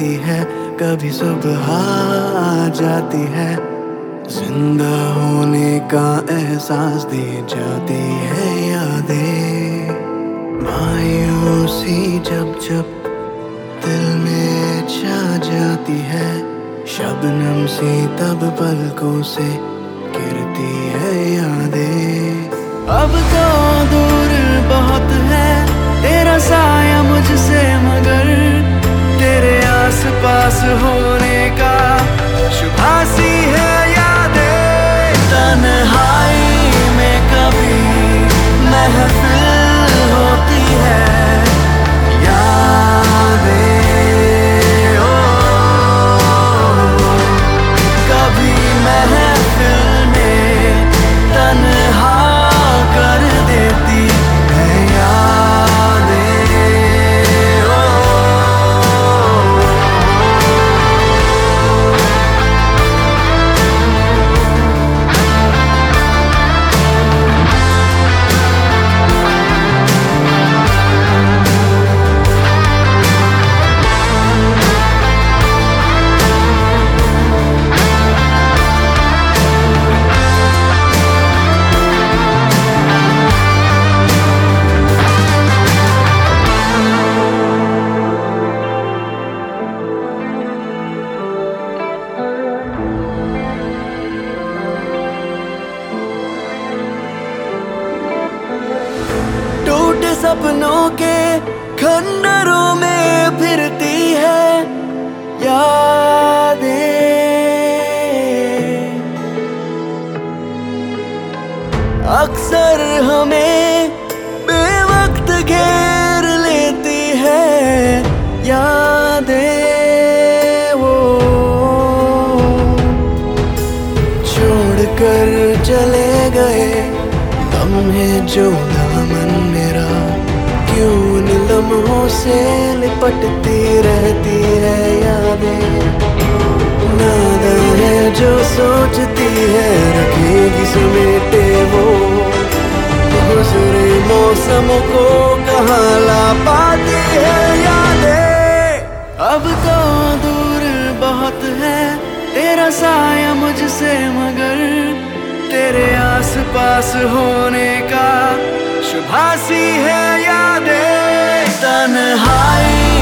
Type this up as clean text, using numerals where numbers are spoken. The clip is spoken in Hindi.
जाती है, कभी सुबह आ जाती है। जिंदा होने का एहसास दे जाती है यादें। मायूसी जब जब दिल में छा जाती है, शबनम सी तब पलकों से गिरती है यादें। अब तो दूर बहुत है तेरा साया मुझसे, मगर तेरे आस पास होने का शुभासी है यादें। तन्हाई में कभी महफिल होती है यादें, ओ कभी महफिल में तन्हा कर देती है यादें, ओ सपनों के खंडरों में फिरती है यादें। अक्सर हमें बेवक्त घेर लेती है यादें, वो छोड़कर चले गए लम्हे जो दामन मेरा, क्यों उन लम्हों से लिपटती रहती है यादें। नादा है जो सोचती है रखेगी समेटे वो, गुजरे मौसम को कहाँ ला पाती है यादें। अब तो दूर बहुत है तेरा साया मुझसे, मगर तेरे आस पास होने का शुभासी है यादें। तन्हाई